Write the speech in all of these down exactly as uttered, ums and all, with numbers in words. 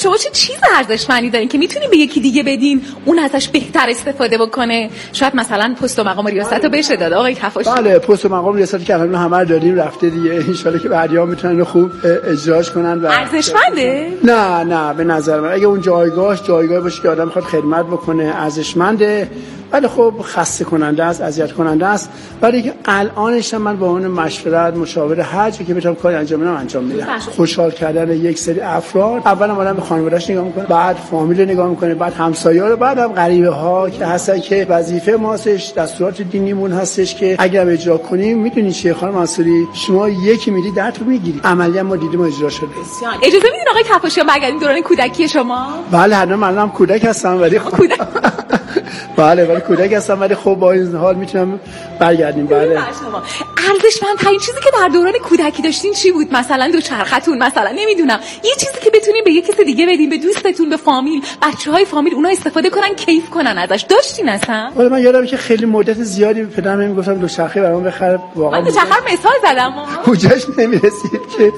شما چه چیز ارزشمندی دارین که میتونین به یکی دیگه بدین اون ازش بهتر استفاده بکنه؟ شاید مثلا پست و مقام ریاست رو بشه داد آقای کفاشیان. بله پست و مقام ریاست که الان همه رو داریم رفته دیگه، ان شاءالله که بعدیا میتونن خوب اجراش کنن. و ارزشمنده؟ نه نه به نظر من اگه اون جایگاهش جایگاه باشه که آدم میخواد خدمت بکنه ارزشمنده، ولی خب خسته کننده است، اذیت کننده است. ولی که الانش من با اون مشورت مشاوره هر چیزی که بتونم کاری انجام بدم انجام میدم. خوشحال کردن یک سری افراد، اولا آدم به خانواده‌اش نگاه میکنه، بعد فامیل نگاه میکنه، بعد همسایه‌ها رو، بعد هم غریبه ها که هستن که وظیفه ماستش دستورات دینیمون هستش که اگر اجرا کنیم میدونی چیه خانم منصوری، شما یکی میدی ده تا میگیری. عملا ما دیدیم اجرا شده. اجازه میدین آقای کفاشیان برگردیم دوران کودکی شما؟ بله حتما منم کودک هستم ولی کودک بله ولی کودک هستم ولی خب با این حال میتونم برگردیم. بله ارزشمندترین چیزی که در دوران کودکی داشتین چی بود؟ مثلا دوچرخه‌تون، مثلا نمیدونم یه چیزی که بتونین به یه کس دیگه بدین، به دوستتون، به فامیل، بچه‌های فامیل، اونا استفاده کنن کیف کنن ازش. داشتین اصلا؟ ولی من یادم که خیلی مدت زیادی پدرم میگفتم دوچرخه برام بخره، واقعا من دوچرخه مثال زدم کجاش نمیرسید که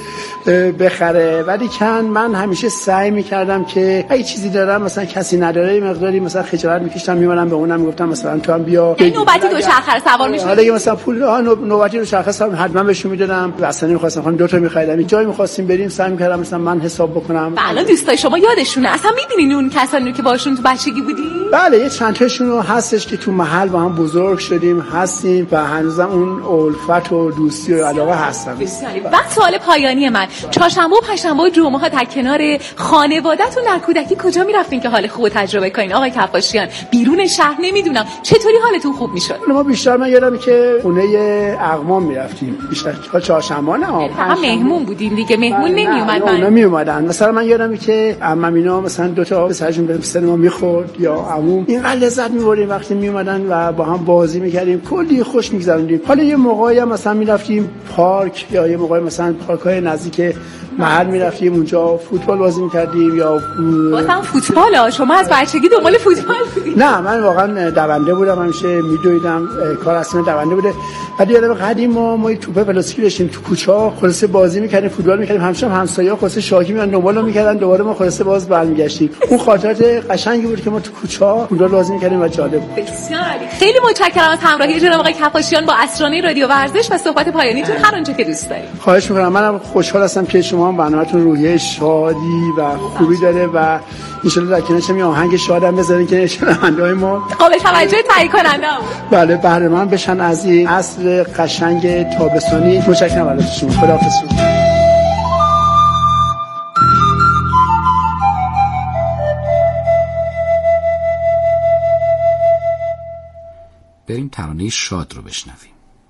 بخره، ولی کن من همیشه سعی میکردم که اگه چیزی دارم مثلا کسی نداره مقداری مثلا خجالت میکشتم میمونم به اونم میگفتم مثلا تو هم بیا این نوبتی دوچرخه سوار میشد. حالا مثلا پول نوبتی دوچرخه سوار حتما بهشون میدادم، اصلا نمیخواستم خانم دو تا میخریدم، جایی میخواستیم بریم سعی میکردم مثلا من حساب بکنم. بله دوستای شما یادشونه اصلا میدونین اون کسانی که باشون تو بچگی بودین؟ بله یه چند تاشون هستش که تو محل با هم بزرگ شدیم هستیم و هنوزم اون الفت و دوستی و علاقه هستن. بعد سوال پایانی من، چهارشنبه و پنجشنبه و جمعه ها در کنار خانواده‌تون در کودکی کجا میرفتین که حال خوب تجربه کنین آقای کفاشیان؟ بیرون شهر نمیدونم چطوری حالتون خوب میشد؟ ما بیشتر من یادم که خونه اقوام میرفتیم بیشتر، چهارشنبه نه فقط مهمون بودین دیگه، مهمون نمیومد. اونا میومدن مثلا من یادم که عمم اینا مثلا دو تا پسرشون به سینما میخورد یا عموم، اینقدر لذت میبردیم وقتی میومدن و با هم بازی میکردیم، کلی خوش میگذروندیم. حالا یه موقعی هم مثلا میرفتیم پارک یا یه موقعی مثلا پارک‌های نزدیک محل میرفتیم اونجا فوتبال بازی میکردیم یا مثلا فوتبال ها. شما از بچگی دنبال فوتبال بودید؟ نه من واقعا دونده بودم، همیشه میدویدم، کار اصلا دونده بوده. بعد یادم قدیم ما ما توپ پلاستیکی داشتیم تو کوچه‌ها، خلاصه بازی میکردیم، فوتبال میکردیم، همیشه همسایه‌ها خلاصه شاکی میان دنبالو میکردن، دوباره ما خلاصه باز برمیگشتیم. اون خاطرات قشنگی بود که ما تو کوچه‌ها فوتبال بازی میکردیم و جالب بود. بسیار عالی. خیلی متشکرم از همراهی جناب آقای کفاشیان با اسرانه رادیو ورزش و صحبت پایانیتون هر آنچه که دوست دارید. خواهش می‌کنم. منم خوشحال هستم که شما هم برنامه‌تون روحیه شادی و خوبی داره و ان شاءالله در کنارش یه آهنگ شادم بذارین که شنونده‌های ما قابل توجه تهیه کننده بله بهره مند بشن از این عصر قشنگ تابستانی. متشکرم از شما. خداحافظ. بریم ترانه شاد رو بشنویم.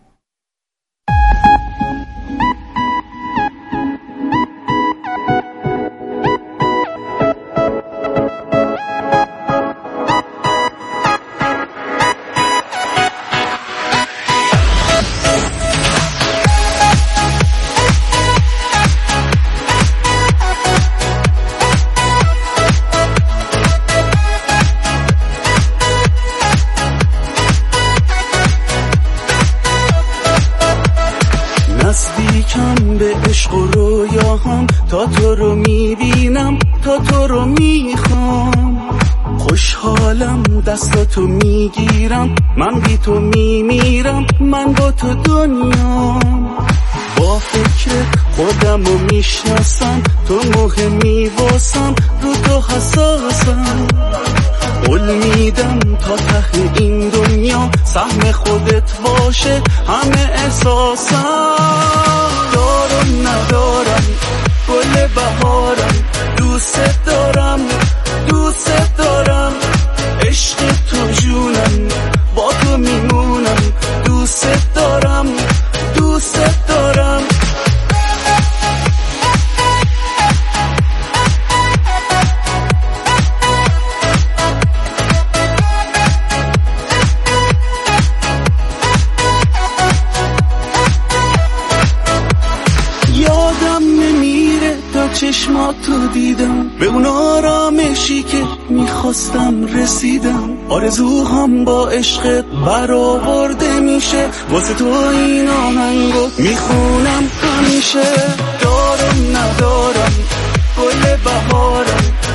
نزدیکم به عشق و رویاهام، تا تو رو میبینم، تا تو رو میخوام، خوشحالم دستاتو میگیرم، من بی تو میمیرم، من با تو دنیام، با فکرت خودم رو میشناسم، تو مهمی واسم، رو تو حساسم، قول میدم تا ته این دنیا سهم خودت باشه همه احساسم، دارم ندارم گل بهارم، دوست دارم دوست دارم، عشق تو جونم، با تو میمونم، دوست دارم دوست دارم. چشماتو دیدم، به اون آرامشی که میخواستم رسیدم، آرزوهام با عشقت برآورده میشه، واسه تو این آهنگو میخونم همیشه، دارم ندارم گل بهارم،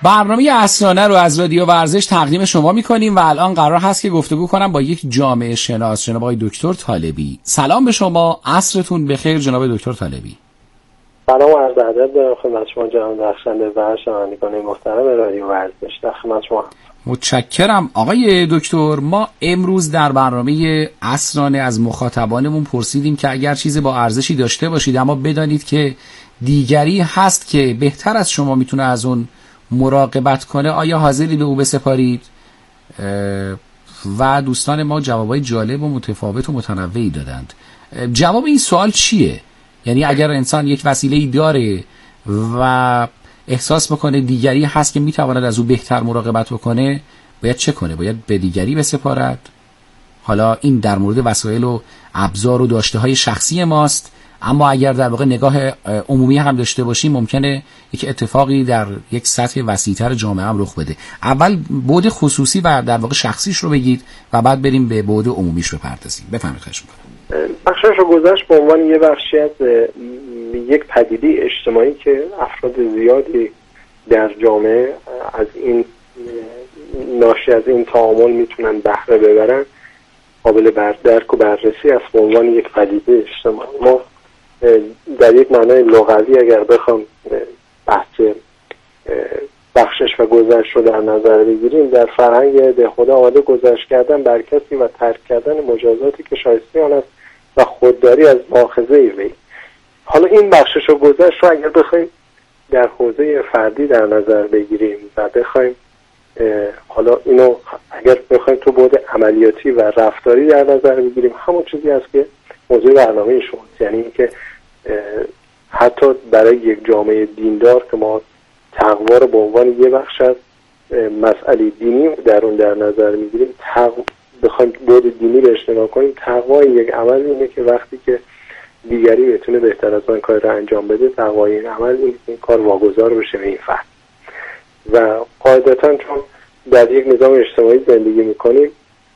برنامه عصرانه رو از رادیو ورزش تقدیم شما میکنیم و الان قرار هست که گفتگو کنم با یک جامعه شناس، جناب آقای دکتر طالبی. سلام به شما، عصرتون بخیر جناب دکتر طالبی. سلام و عرض ادب دارم خدمت شما جناب درخشنده و شنوندگان محترم رادیو ورزش. در خدمت شما. متشکرم آقای دکتر. ما امروز در برنامه عصرانه از مخاطبانمون پرسیدیم که اگر چیزی با ارزشی داشته باشید اما بدانید که دیگری هست که بهتر از شما میتونه از اون مراقبت کنه، آیا حاضری به او بسپارید؟ و دوستان ما جوابای جالب و متفاوت و متنوعی دادند. جواب این سوال چیه؟ یعنی اگر انسان یک وسیله‌ای داره و احساس بکنه دیگری هست که میتواند از او بهتر مراقبت بکنه، باید چه کنه؟ باید به دیگری بسپارد؟ حالا این در مورد وسایل و ابزار و داشته‌های شخصی ماست، اما اگر در واقع نگاه عمومی هم داشته باشیم ممکنه یک اتفاقی در یک سطح وسیع‌تر جامعه هم رخ بده. اول بعد خصوصی و در واقع شخصیش رو بگید و بعد بریم به بعد عمومیش بپردازیم. بفرمایید. خواهش می‌کنم. بخشش رو گذاشت به عنوان یه بخشی از یک پدیده اجتماعی که افراد زیادی در جامعه از این ناشی از این تعامل میتونن بهره ببرن، قابل بردرک و بررسی است به عنوان یک پدیده اجتماعی. ما در یک معنای لغوی اگر بخوام بحث بخشش و گذشت رو در نظر بگیریم، در فرهنگ ده خدا آمده گذشت کردن بر کسی و ترک کردن مجازاتی که شایسته آن است و خودداری از مؤاخذه وی. حالا این بخشش و گذشت رو اگر بخوایم در حوزه فردی در نظر بگیریم و بخوایم حالا اینو اگر بخوایم تو بعد عملیاتی و رفتاری در نظر بگیریم، همون چیزی است که موضوع برنامه شماست. یعنی اینکه حتی برای یک جامعه دیندار که ما تقوا رو به عنوان یه بخش از مسئله دینی در اون در نظر میگیریم، تقوا بخوایم بعد دینی بهش نگاه کنیم، تقوا یک عمل اینه که وقتی که دیگری بتونه بهتر از آن کار رو انجام بده، تقوا این عمل این, این کار واگذار بشه به این فرد. و قاعدتا چون در یک نظام اجتماعی زندگی میکنیم،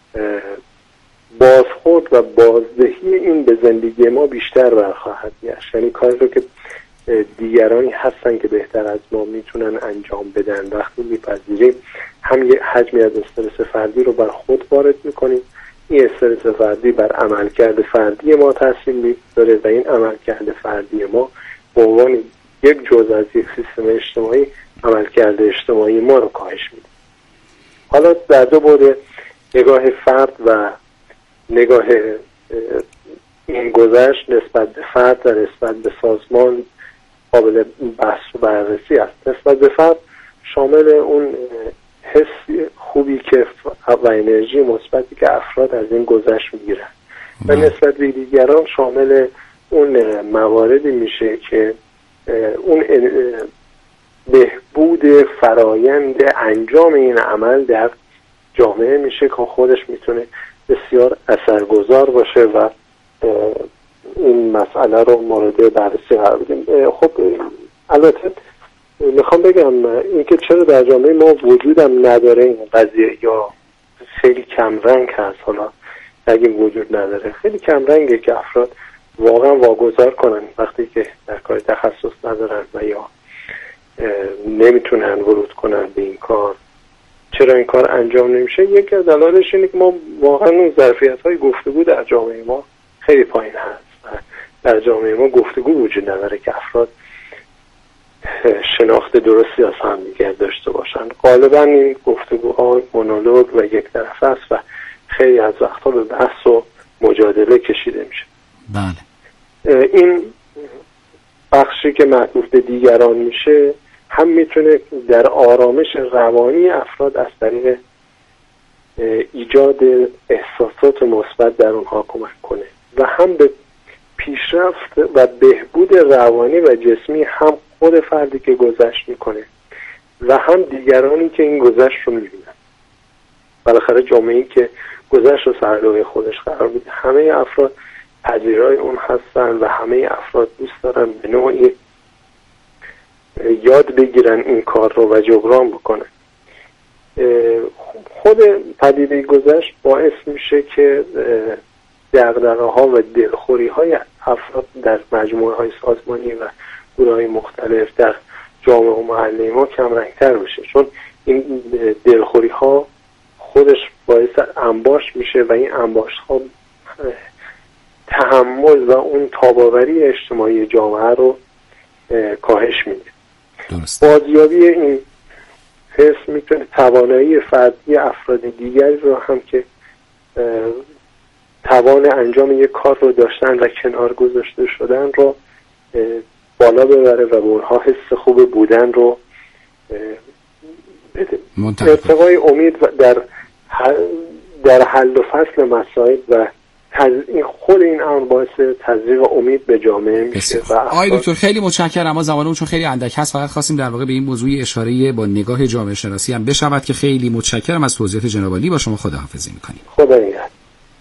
بازخورد و بازدهی این به زندگی ما بیشتر برخواهد گشت. یعنی کاری رو که دیگرانی هستن که بهتر از ما میتونن انجام بدن، وقتی میپذیریم هم یه حجمی از استرس فردی رو بر خود وارد میکنیم، این استرس فردی بر عملکرد فردی ما تاثیر میذاره و این عملکرد فردی ما به عنوان یک جزء از یک سیستم اجتماعی عملکرد اجتماعی ما رو کاهش میده. حالا در دو بعد، نگاه فرد و نگاه این گذشت نسبت به فرد و نسبت به سازمان قابل بحث و بررسی است. نسبت به فرد شامل اون حس خوبی که و انرژی مثبتی که افراد از این گذشت میگیرن و نسبت به دیگران شامل اون مواردی میشه که اون بهبود فرایند انجام این عمل در جامعه میشه که خودش میتونه بسیار اثرگذار باشه و این مسئله رو مورد بررسی قرار بدیم. خب البته میخوام بگم اینکه چرا در جامعه ما وجودم نداره این قضیه یا خیلی کم رنگ هست. حالا اگه وجود نداره، خیلی کم رنگه که افراد واقعا واگذار کنن وقتی که در کار تخصص ندارن و یا نمیتونن ورود کنن به این کار. چرا این کار انجام نمیشه؟ یکی از دلایلش اینه که ما واقعا اون ظرفیت‌های گفتگو در جامعه ما خیلی پایین هست و در جامعه ما گفتگو وجود نداره که افراد شناخت درستی از هم دیگر داشته باشن. غالبا این گفتگوها مونولوگ و یک طرفه است و خیلی از وقتا به بحث و مجادله کشیده میشه. بله. این بخشی که معطوف به دیگران میشه هم میتونه در آرامش روانی افراد از طریق ایجاد احساسات مثبت در اونها کمک کنه و هم به پیشرفت و بهبود روانی و جسمی هم خود فردی که گذشت میکنه و هم دیگرانی که این گذشت رو میبینن. بالاخره جامعه‌ای که گذشت رو سرلوحه خودش قرار میده، همه افراد پذیرای اون هستن و همه افراد دوست دارن به نوعی یاد بگیرن این کار رو و جبران بکنن. خود پدیده گذشت باعث میشه که دغدغه‌ها و دلخوری‌های افراد در مجموعه‌های سازمانی و گروه‌های مختلف در جامعه و محله ما کم رنگتر بشه، چون این دلخوری ها خودش باعث انباش میشه و این انباش ها تحمل و اون تاباوری اجتماعی جامعه رو کاهش میده. درست. بازیابی این حس میتونه توانایی فردی افراد دیگری رو هم که توان انجام یک کار رو داشتن و کنار گذاشته شدن رو بالا ببره و به اونها حس خوب بودن رو بده. ارتقای امید در در حل و فصل مسائل و این خود این امر باعث تزریق امید به جامعه میشه. آقای دکتر خیلی متشکرم. ما زمانمون چون خیلی اندک هست فقط خواستیم در واقع به این موضوع اشاره با نگاه جامعه شناسی هم بشود که خیلی متشکرم از توضیحات جناب عالی. با شما خداحافظی می‌کنیم. خدا نگهدار.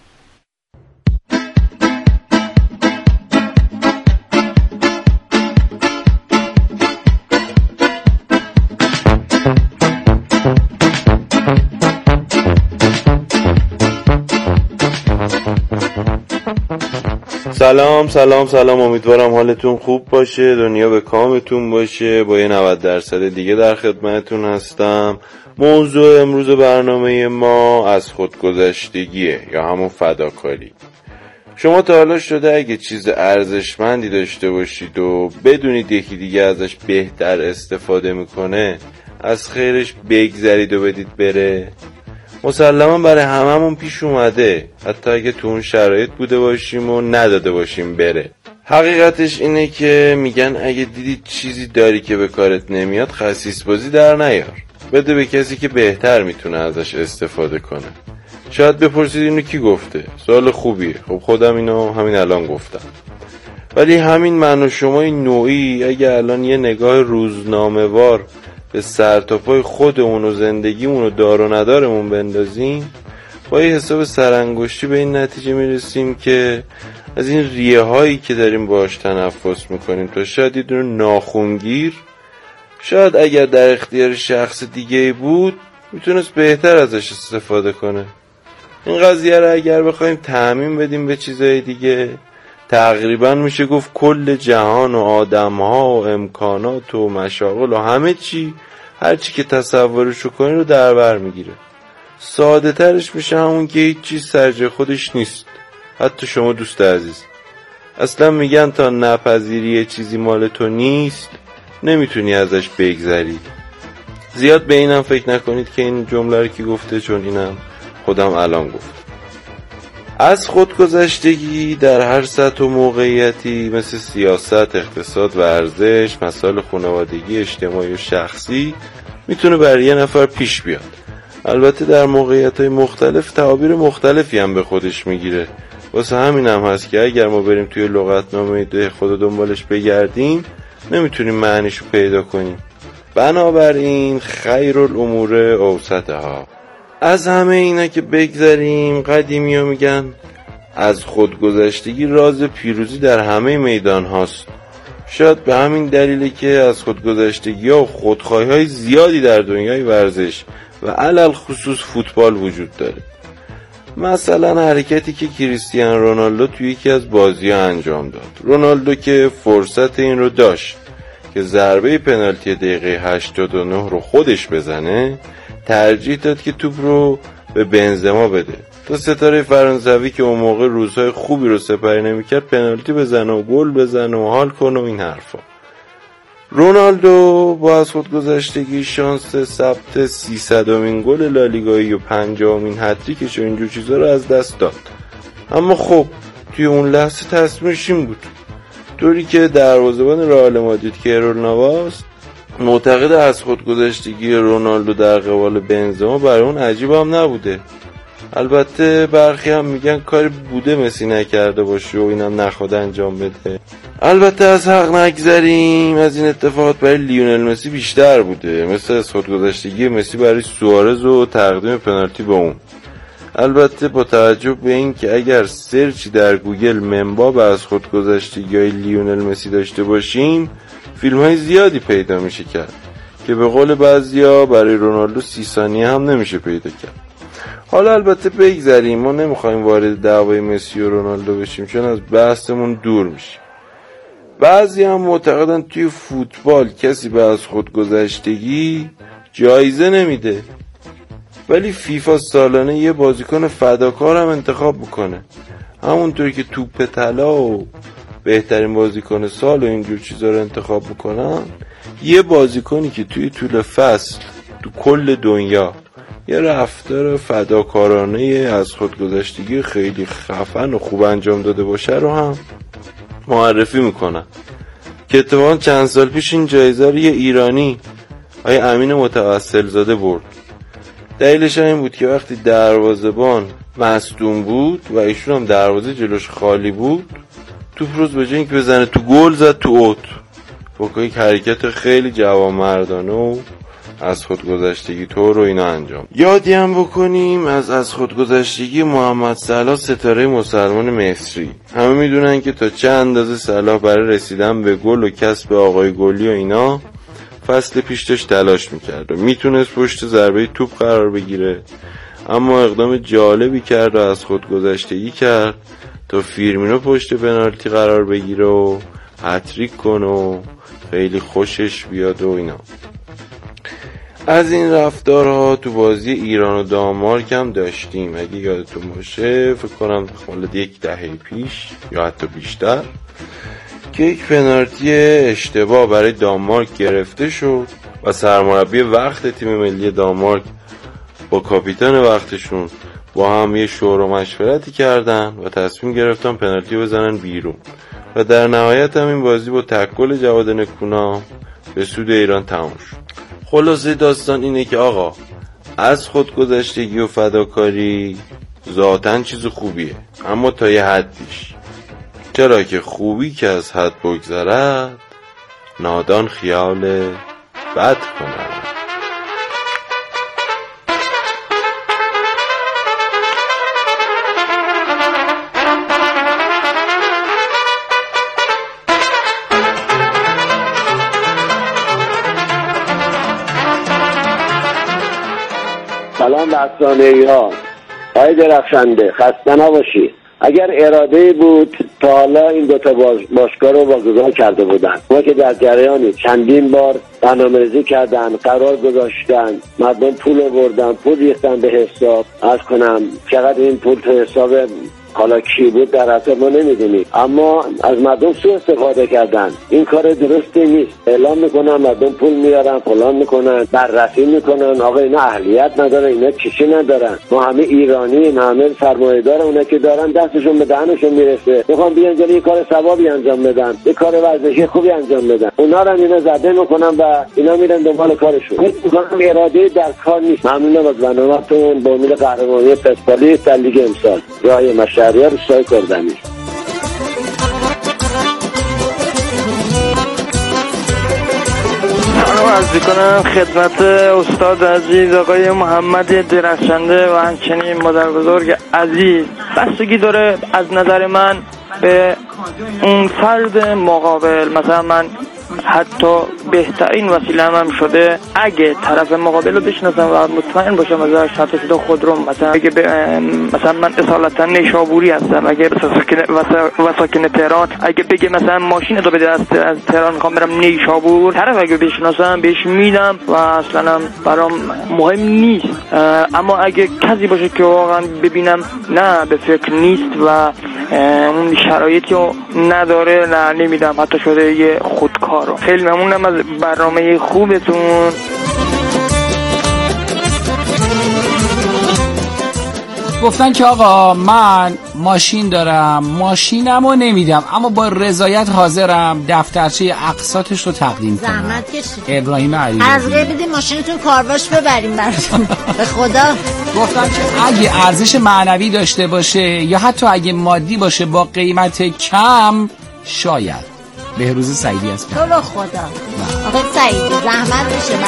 سلام سلام سلام، امیدوارم حالتون خوب باشه، دنیا به کامتون باشه. با یه نود درصد دیگه در خدمتتون هستم. موضوع امروز برنامه ما از خودگذشتگیه یا همون فداکاری. شما تا حالا شده اگه چیز ارزشمندی داشته باشید و بدونید یکی دیگه ازش بهتر استفاده میکنه، از خیرش بگذرید و بدید بره؟ مسلما برای هممون پیش اومده، حتی اگه تو اون شرایط بوده باشیم و نداده باشیم بره. حقیقتش اینه که میگن اگه دیدی چیزی داری که به کارت نمیاد، خسیس بازی در نیار، بده به کسی که بهتر میتونه ازش استفاده کنه. شاید بپرسید اینو کی گفته؟ سوال خوبیه. خب خودم اینو همین الان گفتم. ولی همین من و شمای نوعی اگه الان یه نگاه روزنامه وار به سر تا پای خودمون و زندگیمون و دار و ندارمون بندازیم، با یه حساب سرانگشتی به این نتیجه میرسیم که از این ریه هایی که داریم باش تنفس میکنیم تا شاید یه دونه ناخونگیر، شاید اگر در اختیار شخص دیگه بود میتونست بهتر ازش استفاده کنه. این قضیه رو اگر بخوایم تعمیم بدیم به چیزهای دیگه، تقریبا میشه گفت کل جهان و آدم‌ها و امکانات و مشاغل و همه چی، هر چی که تصورشو کنی رو در بر میگیره. ساده ترش میشه همون که هیچ چیز سرجای خودش نیست، حتی شما دوست عزیز. اصلا میگن تا نپذیری چیزی مال تو نیست، نمیتونی ازش بگذری. زیاد به اینم فکر نکنید که این جمله رو کی گفته، چون اینم خودم الان گفت. از خودگذشتگی در هر سطح و موقعیتی مثل سیاست، اقتصاد، ورزش، مسائل خانوادگی، اجتماعی و شخصی میتونه برای یه نفر پیش بیاد. البته در موقعیت‌های مختلف تعابیر مختلفی هم به خودش میگیره. واسه همین هم هست که اگر ما بریم توی لغتنامه ده خود دنبالش بگردیم، نمیتونیم معنیشو پیدا کنیم. بنابراین خیر الامور اوسطها. از همه اینا که بگذریم، قدیمی ها میگن از خودگذشتگی راز پیروزی در همه میدان هاست. شاید به همین دلیله که از خودگذشتگی ها و خودخواهی های زیادی در دنیای ورزش و علل خصوص فوتبال وجود داره. مثلا حرکتی که کریستیانو رونالدو توی یکی از بازی ها انجام داد. رونالدو که فرصت این رو داشت که ضربه پنالتی دقیقه هشتاد و نه رو خودش بزنه، ترجیح داد که توپ رو به بنزما بده تا ستاره فرانسوی که اون موقع روزهای خوبی رو سپری نمی‌کرد پنالتی بزنه و گل بزنه و حال کنه و این حرفا. رونالدو با از خودگذشتگی شانس ثبت سیصدمین گل لالیگایی و پنجاهمین هتریکش و اینجور چیزا رو از دست داد. اما خب توی اون لحظه تصمیمش این بود، طوری که دروازه‌بان رئال مادرید کیرول نواس معتقد از خودگذشتگی رونالدو در قبال بنزما برای اون عجیب هم نبوده. البته برخی هم میگن کاری بوده مسی نکرده باشه و اینم نخواد انجام بده. البته از حق نگذریم، از این اتفاقات برای لیونل مسی بیشتر بوده، مثل از خودگذشتگی مسی برای سوارز و تقدیم پنالتی به اون. البته با توجه به این که اگر سرچی در گوگل منباب از خودگذشتگی های لیونل مسی داشته باشیم، فیلم های زیادی پیدا میشه کرد که به قول بعضیا برای رونالدو سی ثانیه هم نمیشه پیدا کرد. حالا البته بگذاریم، ما نمیخوایم وارد دعوای مسی و رونالدو بشیم چون از بحثمون دور میشیم. بعضی هم معتقدن توی فوتبال کسی به از خودگذشتگی جایزه نمیده، ولی فیفا سالانه یه بازیکن فداکار هم انتخاب میکنه. همونطوری که توپ طلا و بهترین بازیکن سال و اینجور چیزا رو انتخاب میکنن، یه بازیکنی که توی طول فصل تو کل دنیا یه رفتار فداکارانه از خودگذشتگی خیلی خفن و خوب انجام داده باشه رو هم معرفی میکنن. که اتفاقا چند سال پیش این جایزه رو یه ایرانی آقای امین متوسل زاده برد. دلیلش این بود که وقتی دروازه‌بان مصدوم بود و ایشون هم دروازه جلوش خالی بود، توپ روز به جای اینکه بزنه تو گل زد تو اوت. با یک حرکت خیلی جوانمردانه و از خودگذشتگی تو رو اینا انجام. یادی هم بکنیم از از خودگذشتگی محمد صلاح ستاره مسلمان مصری. همه میدونن که تا چه اندازه صلاح برای رسیدن به گل و کسب آقای گلی و اینا فصل پیش داشت تلاش میکرد و میتونست پشت ضربه توپ قرار بگیره، اما اقدام جالبی کرد و از خودگذشتگی کرد تا فیرمینو پشت پنالتی قرار بگیره و هتریک کنه و خیلی خوشش بیاد و اینا. از این رفتارها تو بازی ایران و دانمارک هم داشتیم. اگه یادتون باشه فکر کنم مال یک دهه پیش یا حتی بیشتر که یک پنالتی اشتباه برای دانمارک گرفته شد و سرمربی وقت تیم ملی دانمارک با کاپیتان وقتشون با هم یه شور و مشورتی کردن و تصمیم گرفتن پنالتی بزنن بیرون و در نهایت هم این بازی با تکل جواد نکونا به سود ایران تموم شد. خلاصه داستان اینه که آقا از خودگذشتگی و فداکاری ذاتاً چیز خوبیه، اما تا یه حدیش، چرا که خوبی که از حد بگذرد نادان خیال بد کند. سلام به افسانه‌ای ها. آقای درخشنده خسته نباشی. اگر اراده بود تا حالا این دوتا باش... باشگاه رو واگذار کرده بودن. ما که در جریانی چندین بار برنامه‌ریزی کردن، قرار گذاشتن، مردم پول آوردن، پول ریختن به حساب. از کنم چقدر این پول تو حساب حالا کی بود در اصل ما نمیدونیم، اما از مردم سوء استفاده کردن. این کار درستی نیست. اعلام میکنن مردم پول میارن، فلان میکنن، بررسی میکنن، آقا اینا اهلیت نداره، اینا چیزی ندارن. ما همه ایرانی، همه سرمایه‌دار، اونا که دارن دستشون به دهنشون میرسه، میخوان بیان جلوی یه کار ثوابی انجام بدن، یه کار ورزشی خوبی انجام بدن، اونا رو اینا زده میکنن و اینا میرن دنبال کارشون. میگم اراده در کار نیست. ممنونم از برنامه‌تون. با امید قهرمانی پرسپولیس در لیگ امسال. جای مشهریار روستای کردمی. سلام عرض می‌کنم خدمت استاد عزیز آقای محمد درخشنده و همچنین مادر بزرگ عزیز. بستگی داره از نظر من به اون فرد مقابل. مثلا من حتی بهترین وسیله هم شده اگه طرف مقابل رو بشناسم و مطمئن باشم ازش، حتی صدا خودروم، مثلا اگه ب... مثلا من اصالتا نیشابوری هستم، اگه و ساکن تهران، اگه بگه مثلا ماشین رو بده از تهران میخوام برم نیشابور، طرف اگه بشناسم بهش میدم و اصلا برام مهم نیست. اما اگه کسی باشه که واقعا ببینم نه به فکر نیست و اون شرایطی رو نداره، نه نمیدم، حتی شده یه خودکارو. خیلی ممنونم از برنامه خوبتون. گفتن که آقا من ماشین دارم، ماشینمو نمیدم، اما با رضایت حاضرم دفترچه اقساطش رو تقدیم کنم. زحمت کشید. ابراهیم علی از غیر بدین ماشینتون کارواش ببریم براتون. به خدا. گفتن که اگه ارزش معنوی داشته باشه یا حتی اگه مادی باشه با قیمت کم، شاید. بهروز سعیدی است. تو با خدا. آقای سعیدی زحمت بشه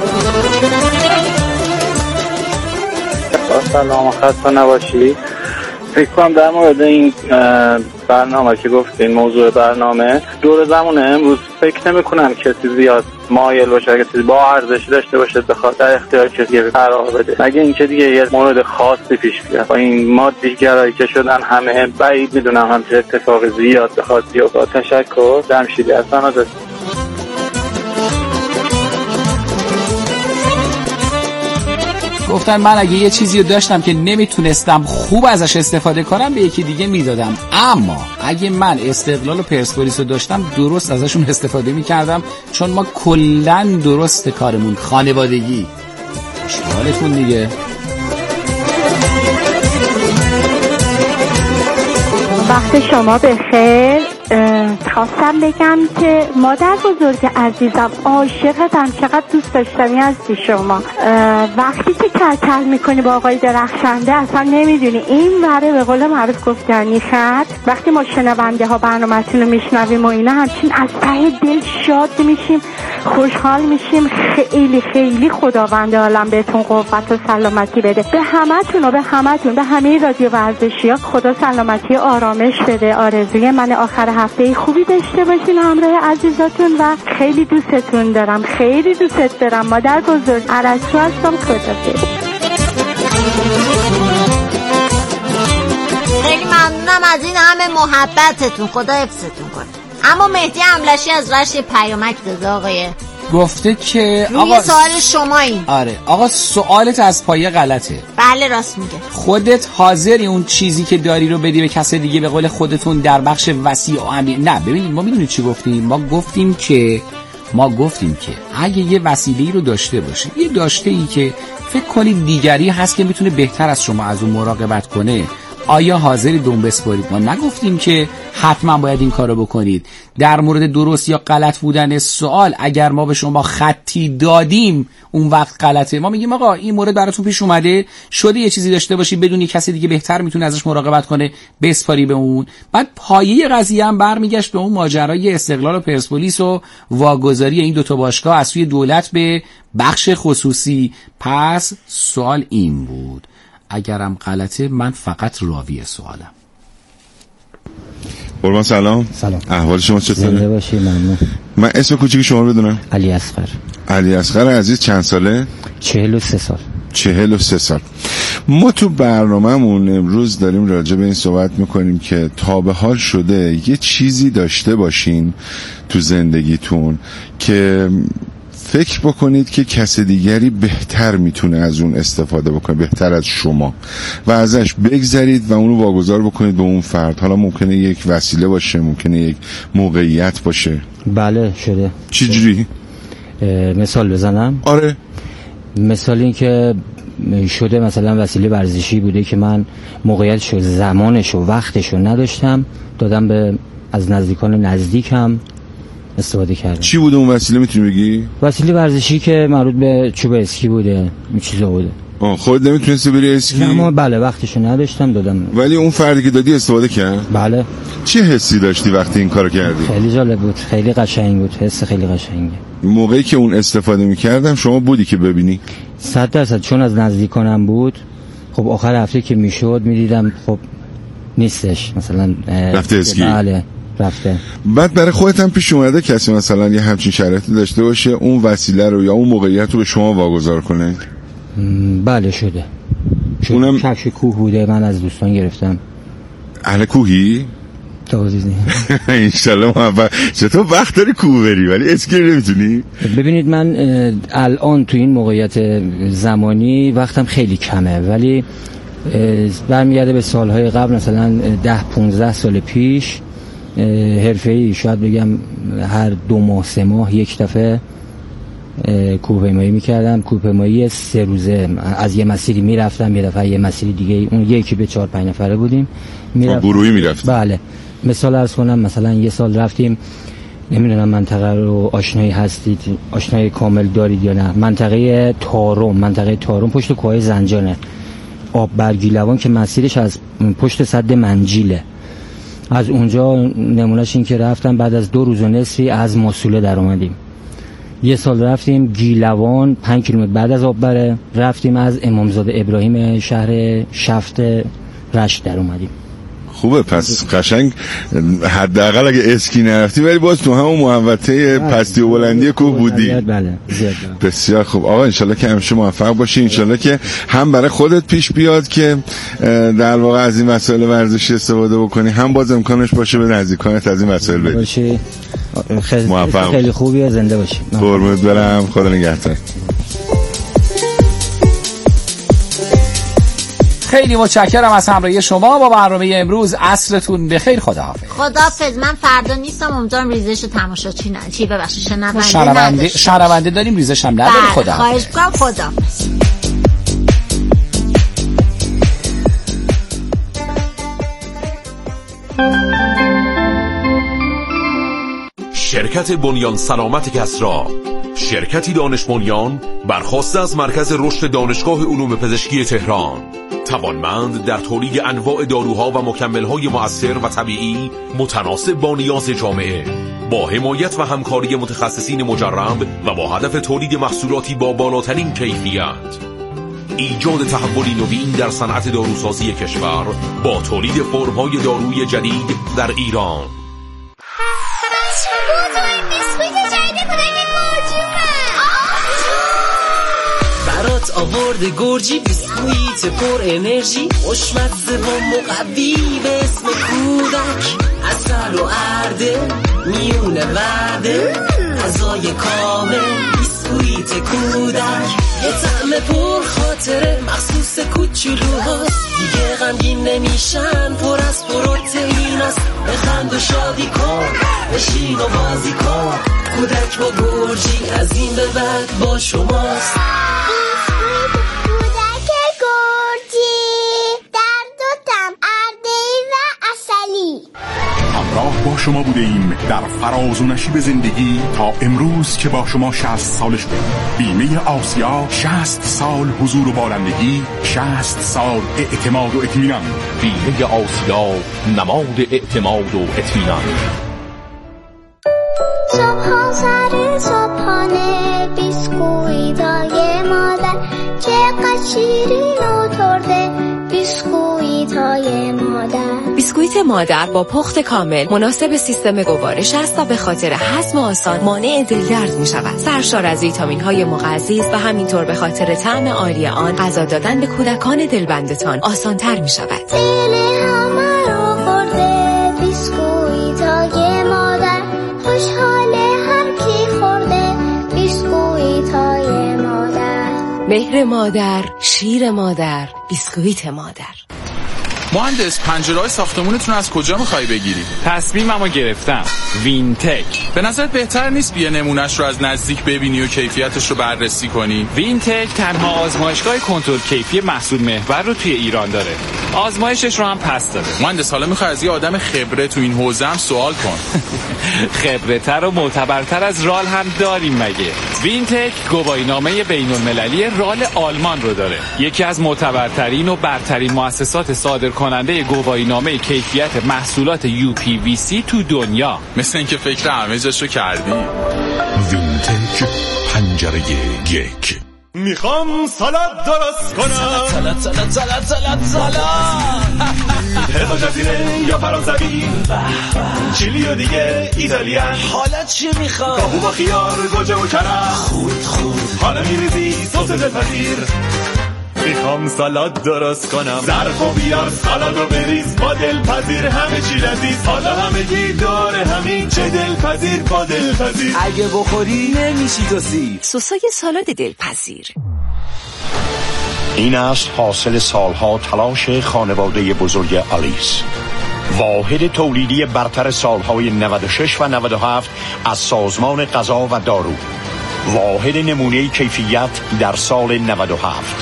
با سلام، خسته نباشی. فکر کنم در مورد این برنامه که گفتین، موضوع برنامه دور زمان امروز فکر نمی کنم کسی زیاد مایل باشه، اگه چیزی با ارزشی داشته باشه بخواد در اختیار کسی قرار بده. مگه اینکه دیگه یه مورد خاصی پیش بیاد با این مادیگرایی که شدن همه بعید میدونم همچین اتفاق زیاد بخواد بیفته. تشکر. جمشیدی هستم از گفتن من اگه یه چیزی رو داشتم که نمیتونستم خوب ازش استفاده کنم به یکی دیگه میدادم، اما اگه من استقلال و پرسپولیس رو داشتم درست ازشون استفاده میکردم، چون ما کلن درست کارمون خانوادگی. شمالتون دیگه. وقت شما بخیر. خواستم بگم که مادر بزرگ عزیزم عاشقتم، چقدر دوست داشتنی هستی شما. وقتی که کلکل میکنی با آقای درخشنده اصلا نمیدونی این وره به قول معروف گفتنی خط. وقتی ما شنونده ها برنامه‌تون رو میشنویم و اینا همچین از ته دل شاد میشیم، خوشحال میشیم. خیلی خیلی خداوند عالم بهتون قوت و سلامتی بده، به همتون و به همتون، به همه رادیو ورزشی‌ها خدا سلامتی و آرامش بده. آرزوی من آخر هفته خوبی داشته باشین همراه عزیزاتون و خیلی دوستتون دارم، خیلی دوست دارم. مادر بزرگ عرضی هستم. خدافظ. خیلی ممنونم از این همه محبتتون، خدا حفظتون کنه. اما مهدی املشی از رشت پیامک داده آقای گفته که روی آقا سوال شما این. آره آقا سوالت از پایه غلطه. بله راست میگه. خودت حاضری اون چیزی که داری رو بدی به کسی دیگه به قول خودتون در بخش وسیع و عمیق؟ نه ببینید ما میدونید چی گفتیم؟ ما گفتیم که ما گفتیم که اگه یه وسیله‌ای رو داشته باشی، یه داشته‌ای که فکر کنید دیگری هست که میتونه بهتر از شما از اون مراقبت کنه، آیا حاضری دون بسپارید؟ ما نگفتیم که حتما باید این کارو بکنید. در مورد درست یا غلط بودن سوال اگر ما به شما خطی دادیم اون وقت غلطه. ما میگیم آقا این مورد براتون پیش اومده، شده یه چیزی داشته باشی بدونی کسی دیگه بهتر میتونه ازش مراقبت کنه، بسپاری به اون. بعد پایه قضیه هم برمیگشت به اون ماجرای استقلال و پرسپولیس و واگذاری این دوتا باشگاه از سوی دولت به بخش خصوصی. پس سوال این بود، اگرم غلطه من فقط راوی سوالم. قربان سلام. سلام. احوال شما چطوره؟ زنده باشی. ممنون. من اسم کوچیک شما رو بدونم؟ علی اصغر. علی اصغر عزیز چند ساله؟ چهل و سه سال. چهل و سه سال. ما تو برنامه‌مون امروز داریم راجع به این صحبت میکنیم که تا به حال شده یه چیزی داشته باشین تو زندگیتون که فکر بکنید که کس دیگری بهتر میتونه از اون استفاده بکنه، بهتر از شما، و ازش بگذرید و اونو واگذار بکنید به اون فرد. حالا ممکنه یک وسیله باشه، ممکنه یک موقعیت باشه. بله شده. چی جوری؟ مثال بزنم؟ آره. مثال این که شده مثلا وسیله ورزشی بوده که من موقعیتشو، زمانشو، وقتشو نداشتم، دادم به از نزدیکان نزدیکم استفاده کردم. چی بوده اون وسیله میتونی بگی؟ وسیله ورزشی که مربوط به چوب اسکی بوده، این چیزا بوده. آه خودت نمیتونستی بری اسکی؟ نه ما بله وقتشو نداشتم دادم. ولی اون فردی که دادی استفاده کرد؟ بله. چه حسی داشتی وقتی این کارو کردی؟ خیلی جالب بود، خیلی قشنگ بود، حس خیلی قشنگه. موقعی که اون استفاده میکردم شما بودی که ببینی؟ صد درصد، چون از نزدیکانم بود. خب آخر هفته که میشد میدیدم خب نیستش، مثلا رفته اسکی. بله رفته. بعد برای خودت هم پیش اومده کسی مثلا یه همچین شرایطی داشته باشه اون وسیله رو یا اون موقعیت رو به شما واگذار کنه؟ بله شده. اونم کفش کوه بوده، من از دوستان گرفتم. اهل کوهی؟ توضیح انشالله محبت. چطور وقت داری کوه بری ولی اسکی نمیتونی؟ ببینید من الان تو این موقعیت زمانی وقتم خیلی کمه، ولی برمیگرده به سالهای قبل، مثلا ده پونزده سال پیش حرفه‌ای شاید بگم هر دو ماه سه ماه یک دفعه کوهپیمایی میکردم. کوهپیمایی سه روزه، از یه مسیری میرفتم یه دفعه یه مسیری دیگه، اون یکی به چهار پنج نفره بودیم میرفتم. گروهی میرفتم. بله. مثال عرض کنم، مثلا یه سال رفتیم، نمیدونم منطقه رو آشنایی هستید، آشنایی کامل دارید یا نه، منطقه تارم، منطقه تارم پشت کوه زنجانه، آب برگیلوان که مسیرش از پشت سد منجیله. از اونجا نمونهش این که رفتم بعد از دو روز و نصفی از مسئوله در اومدیم. یه سال رفتیم گیلوان پنج کیلومتر بعد از آببره، رفتیم از امامزاده ابراهیم شهر شفت رشت در اومدیم. خوبه. پس قشنگ حداقل اگه اسکی نرفتی ولی باز تو همون محوطه پستی و بلندی کوه بودی. بله زیاد. بسیار خوب آقا، انشالله که همیشه موفق باشی، انشالله که هم برای خودت پیش بیاد که در واقع از این وسایل ورزشی استفاده بکنی، هم باز امکانش باشه به نزدیکانت از این وسایل بدی. باشی خیلی موفق، خیلی خوبی، زنده باشی. قربونت برم، خدا نگهدار. خیلی متشکرم از همراهی شما با برنامه امروز. عصرتون بخیر. خداحافظ. خداحافظ. من فردا نیستم، امیدوارم ریزش تماشاچی نه چی ببخشید شنونده شنونده شنونده داریم، ریزش هم نداریم. خداحافظ. خواهش می‌کنم. خداحافظ. شرکت بنیان سلامت کسری، شرکتی دانش بنیان برخواسته از مرکز رشد دانشگاه علوم پزشکی تهران، توانمند در تولید انواع داروها و مکمل‌های مؤثر و طبیعی متناسب با نیاز جامعه، با حمایت و همکاری متخصصین مجرب و با هدف تولید محصولاتی با بالاترین کیفیت، ایجاد تحولی نوین در صنعت داروسازی کشور با تولید فرم‌های داروی جدید در ایران. برات آورده گرجی، بیسکویت پر انرژی، خوشمزه و مقوی به اسم کودک، عسل و ارده میونه ورده، غذای کامل بیسکویت کودک، یه طعم پر خاطره مخصوص کوچولوهاست، دیگه غمگین نمیشن، پر از پروتئین است، بخند و شادی کن، بشین و بازی کن، کودک با گرجی از این به بعد با شماست. همراه با شما بوده ایم در فراز و نشیب زندگی تا امروز که با شما شصت سالش بود. بیمه آسیا، شصت سال حضور و بارندگی، شصت سال اعتماد و اطمینان. بیمه آسیا، نماد اعتماد و اطمینان. صبح سر صبحانه بیسکویتای مادر، چقدر شیرین و ترده بیسکویتای مادر. بیسکویت مادر با پخت کامل مناسب سیستم گوارش است و به خاطر هضم آسان مانع دلدرد می شود. سرشار از ویتامین های مغذی و همینطور به خاطر طعم عالی آن غذا دادن به کودکان دلبندتان آسان تر می شود. دل همه رو خورده بیسکویتای مادر، خوشحاله هر کی خورده بیسکویتای مادر. مهر مادر، شیر مادر، بیسکویت مادر. مهندس، پنجره‌های ساختمونتون از کجا می‌خوای بگیری؟ تصمیممو گرفتم. وینتک. به نظرت بهتر نیست بیا نمونهش رو از نزدیک ببینی و کیفیتش رو بررسی کنی؟ وینتک تنها آزمایشگاه کنترل کیفی محصول محور رو توی ایران داره. آزمایشش رو هم پس داده. مهندس، حالا می‌خوای از یه آدم خبره تو این حوزه هم سوال کن. خبره‌تر و معتبرتر از رال هم داریم مگه؟ وینتک گواهینامه بین‌المللی رال آلمان رو داره. یکی از معتبرترین و برترین مؤسسات صادر کننده گواهینامه کیفیت محصولات یو پی وی سی تو دنیا. مثل اینکه فکر همه جاشو کردی. وینتک، پنجره یک. میخوام سالاد درست کنم، سالاد سالاد سالاد سالاد سالاد هزا جزیره یا فرانسوی، چیلی و دیگه ایتالیان. حالا چی میخوام؟ کاهو با خیار، گوجه و کرم. خود خود حالا میریزی سس دلپذیر. میخوام سالاد درست کنم، ظرف و بیار سالاد رو بریز، با دلپذیر همه چی لذیذ. حالا همه گی داره همین، چه دلپذیر با دلپذیر. اگه بخوری نمیشی تو سیر. سسای سالاد دلپذیر. این است حاصل سالها تلاش خانواده بزرگ آلیس، واحد تولیدی برتر سالهای نود و شش و نود و هفت از سازمان غذا و دارو، واحد نمونه کیفیت در سال نود و هفت.